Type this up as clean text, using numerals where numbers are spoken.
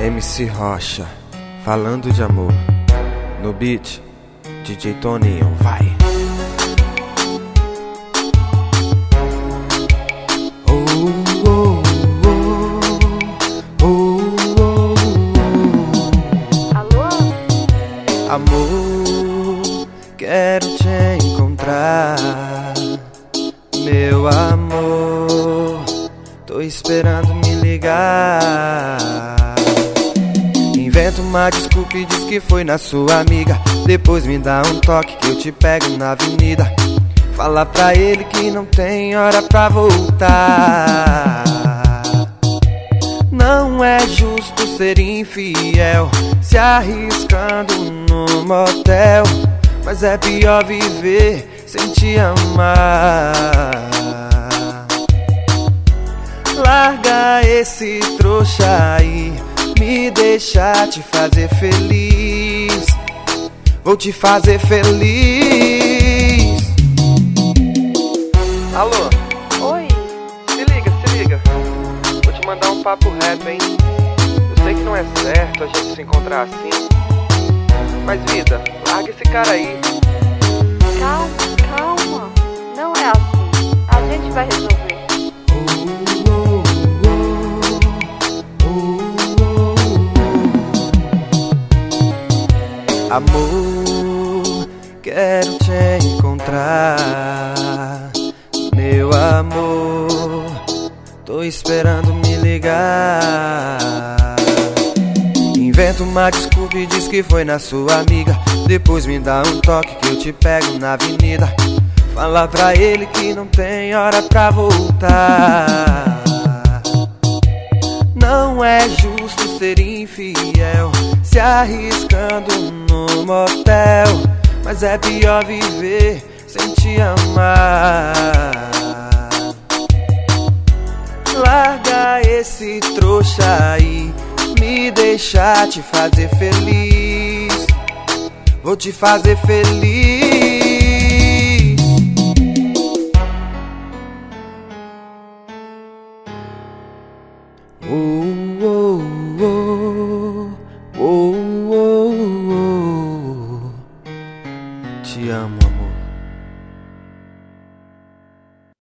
MC Rocha, falando de amor. No beat, DJ Toninho, vai. Alô? Amor, quero te encontrar. Meu amor, tô esperando me ligar. Inventa uma desculpa e diz que foi na sua amiga. Depois me dá um toque que eu te pego na avenida. Fala pra ele que não tem hora pra voltar. Não é justo ser infiel, se arriscando no motel. Mas é pior viver sem te amar. Larga esse trouxa aí, me deixa te fazer feliz. Vou te fazer feliz. Alô? Oi? Se liga. Vou te mandar um papo reto, hein? Eu sei que não é certo a gente se encontrar assim, mas vida, larga esse cara aí. Calma. Não é assim. A gente vai resolver. Amor, quero te encontrar. Meu amor, tô esperando me ligar. Inventa uma desculpa e diz que foi na sua amiga. Depois me dá um toque que eu te pego na avenida. Fala pra ele que não tem hora pra voltar. Não é justo ser infiel, se arriscando no motel. Mas é pior viver sem te amar. Larga esse trouxa aí, me deixa te fazer feliz. Vou te fazer feliz.